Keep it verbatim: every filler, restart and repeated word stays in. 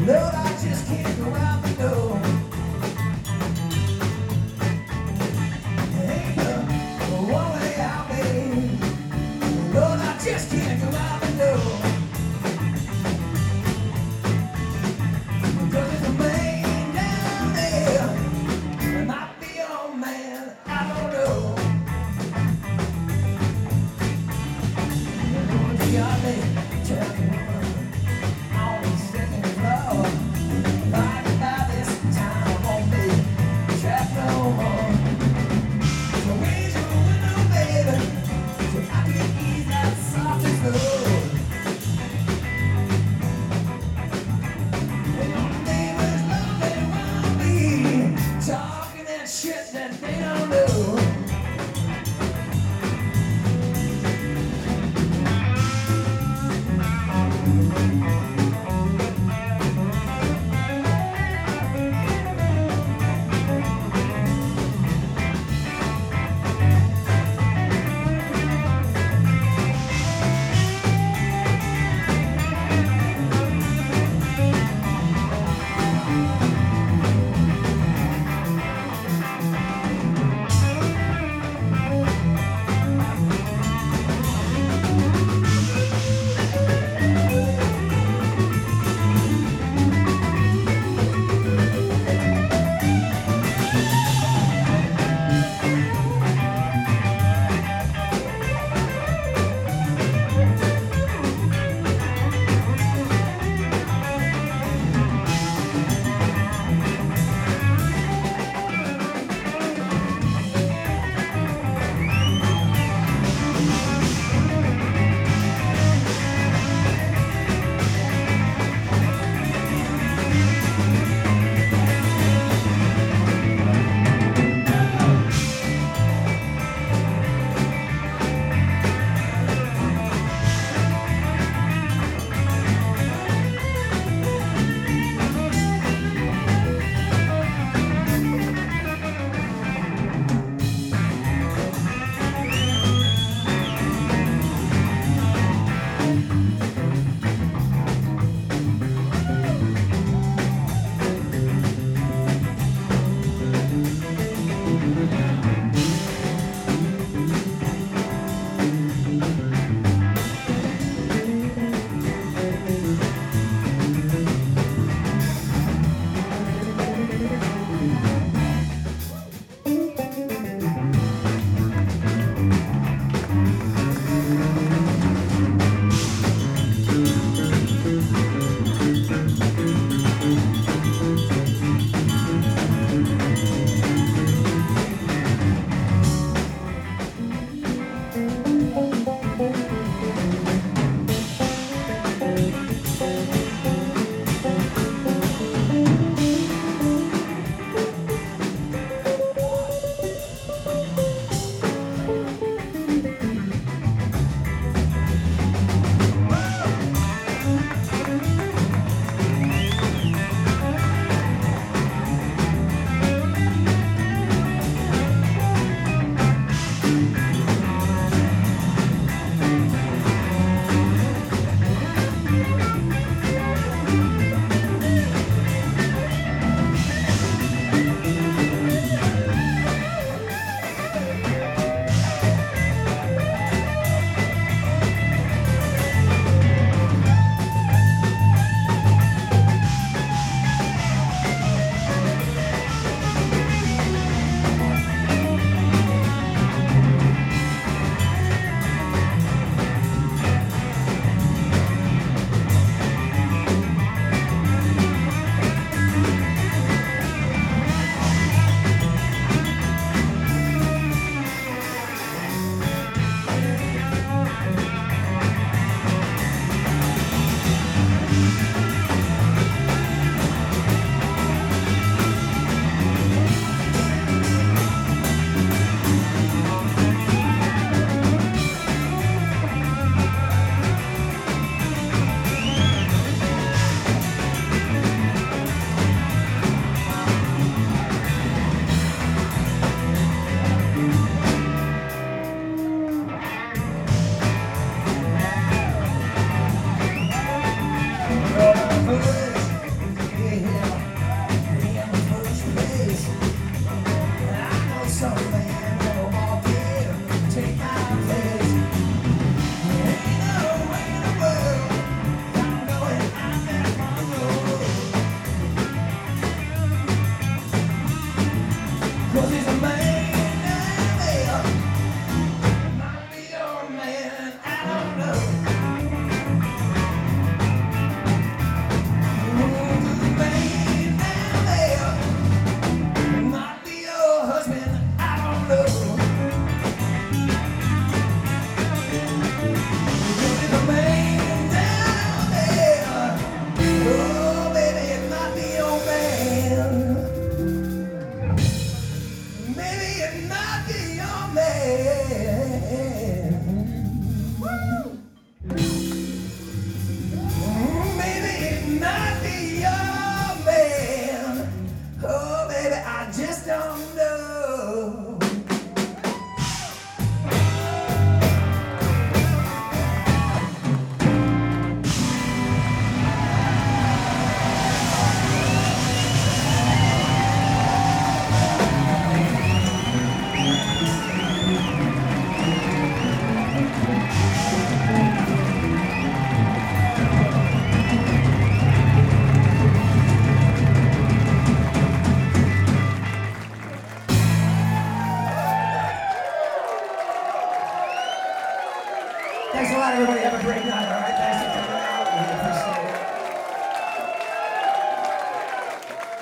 Lord, I just can't go out the door. Ain't no one way out, babe. Lord, I just can't go out the door. Cause there's a man down there. It might be your man, I don't know. Lord, you got me telling me on the second floor. Right by this time, I won't be trapped no more. So raise your window, baby, so I can ease that soft and slow. And your neighbors love they want me talking that shit that they don't know. Thanks a lot, everybody. Have a great night, all right? Thanks for coming.